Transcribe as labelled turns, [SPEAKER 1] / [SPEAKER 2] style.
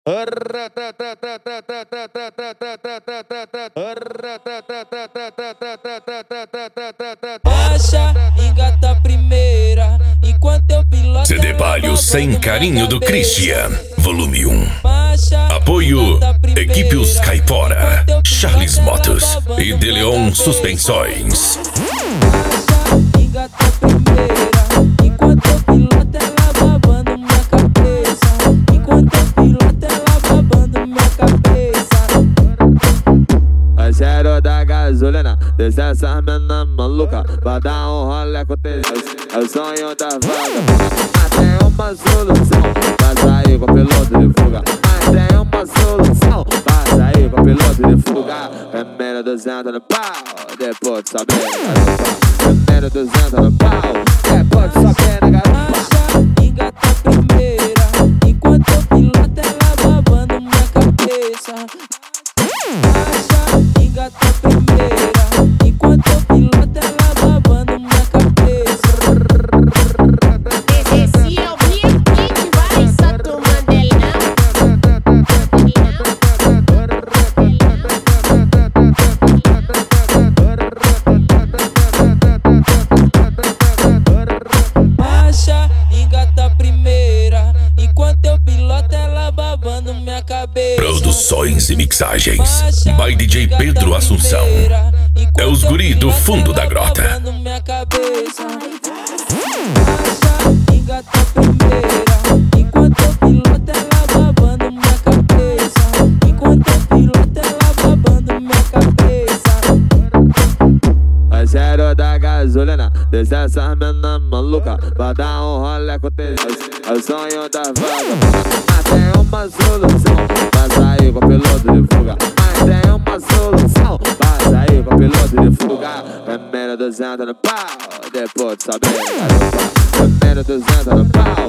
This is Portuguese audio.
[SPEAKER 1] Baixa, engata a primeira, enquanto eu piloto.
[SPEAKER 2] CD Palio Sem Carinho do Christian, volume 1.
[SPEAKER 1] Baixa,
[SPEAKER 2] Apoio Equipe Os Caipora, Charles Motos e De Leon Suspensões.
[SPEAKER 1] Baixa, engata a primeira, enquanto eu piloto ela babando minha cabeça. Enquanto eu piloto ela babando minha cabeça.
[SPEAKER 3] É cheiro da gasolina, deixa essa mina maluca, vai dar um rolê com tesão. É o sonho da vaga, mas tem uma solução, vai sair com piloto de fuga. Mas tem uma solução, vai sair com piloto de fuga. Primeiro 200 no pau, depois de saber na garupa. Primeiro 200 no pau, depois de saber na garupa.
[SPEAKER 1] Baixa, engata a primeira, enquanto eu piloto ela babando minha cabeça. Baixa, engata a primeira, enquanto eu piloto ela babando minha cabeça.
[SPEAKER 4] Esse é o Big Kid, vai só tu Mandelão.
[SPEAKER 1] Baixa, engata a primeira, enquanto eu piloto ela babando minha cabeça.
[SPEAKER 2] Produções e mixagens by DJ Pedro Assunção. É os guri do fundo da grota.
[SPEAKER 1] Babando minha cabeça. Baixa, engata a primeira, enquanto eu piloto ela babando minha cabeça. Enquanto eu piloto ela babando minha cabeça.
[SPEAKER 3] É cheiro da gasolina, deixa essa mina maluca, vai dar um rolê com tesão. É o sonho da vaga, mas tem uma solução, vai sair com piloto de fuga. Mas tem uma solução, vai sair com piloto de fuga. Primeiro 200 no pau, depois de saber na garupa. Primeiro 200 no pau,